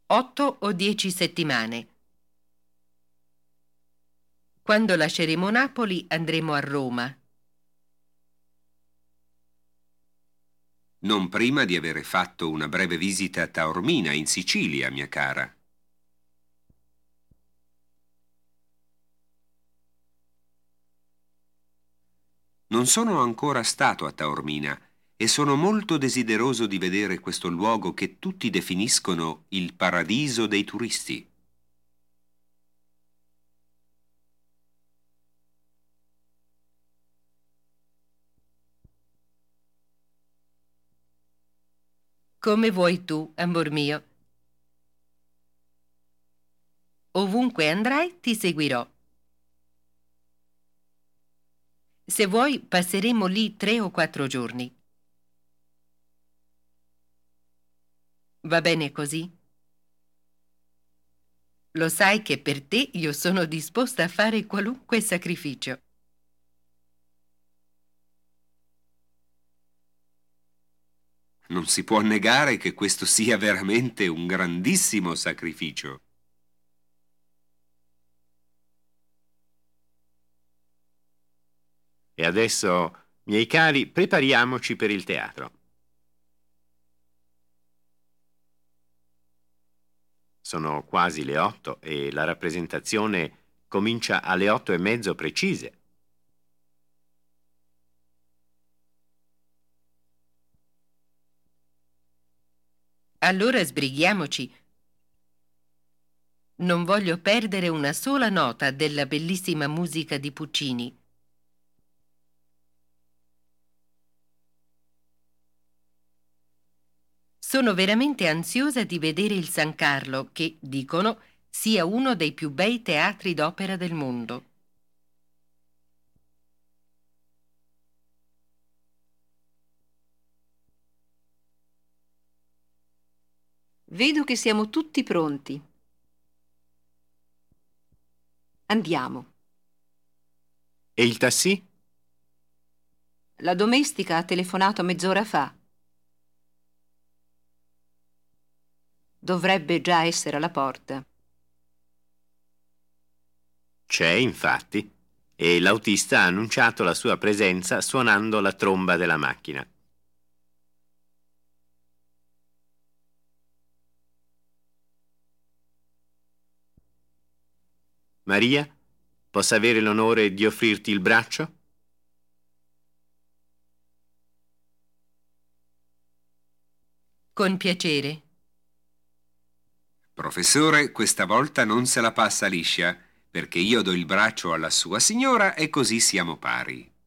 8 o 10 settimane. Quando lasceremo Napoli andremo a Roma. Non prima di avere fatto una breve visita a Taormina, in Sicilia, mia cara. Non sono ancora stato a Taormina e sono molto desideroso di vedere questo luogo che tutti definiscono il paradiso dei turisti. Come vuoi tu, amor mio. Ovunque andrai ti seguirò. Se vuoi passeremo lì 3 o 4 giorni. Va bene così? Lo sai che per te io sono disposta a fare qualunque sacrificio. Non si può negare che questo sia veramente un grandissimo sacrificio. E adesso, miei cari, prepariamoci per il teatro. Sono quasi le 8 e la rappresentazione comincia alle 8:30 precise. Allora sbrighiamoci. Non voglio perdere una sola nota della bellissima musica di Puccini. Sono veramente ansiosa di vedere il San Carlo, che, dicono, sia uno dei più bei teatri d'opera del mondo. Vedo che siamo tutti pronti. Andiamo. E il tassì? La domestica ha telefonato mezz'ora fa. Dovrebbe già essere alla porta. C'è, infatti, e l'autista ha annunciato la sua presenza suonando la tromba della macchina. Maria, posso avere l'onore di offrirti il braccio? Con piacere. Professore, questa volta non se la passa liscia, perché io do il braccio alla sua signora e così siamo pari.